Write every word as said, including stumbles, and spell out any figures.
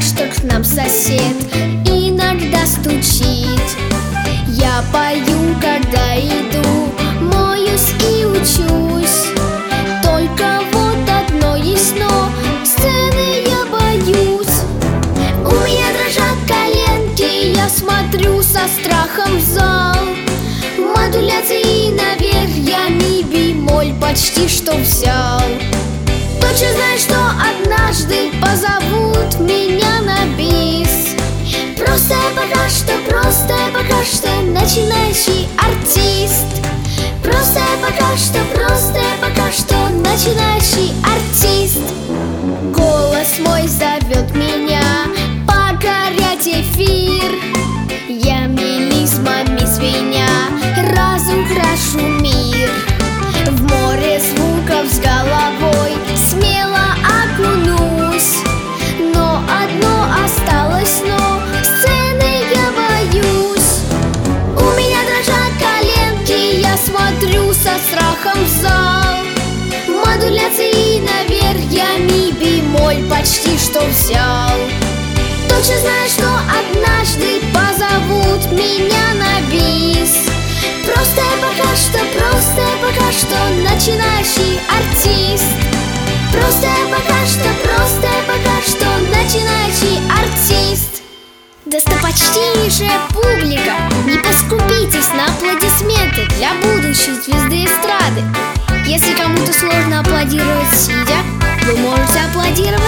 что к нам сосед иногда стучит. Я пою, когда иду, моюсь и учусь. Только вот одно есть но: сцены я боюсь. У меня дрожат коленки, я смотрю со страхом в зал. Модуляции наверх я ми бемоль почти что взял. Точно знаю, что однажды позовут меня на бис. Просто пока что, просто пока что начинающий артист. Просто пока что, просто пока что начинающий артист. Голос мой зовет меня покорять эфир. Я мелизмами звеня разукрашу мир. В море звуков с головой смело окунусь. Но одно осталось, но сцены я боюсь. У меня дрожат коленки, я смотрю со страхом в зал. Модуляции наверх я ми бемоль почти что взял. Точно знаю, что однажды позовут меня на бис. Просто пока что, просто пока что начинающий артист. Просто пока что, просто пока что начинающий артист. Достопочтеннейшая публика, не поскупитесь на аплодисменты для будущей звезды эстрады. Если кому-то сложно аплодировать сидя, вы можете аплодировать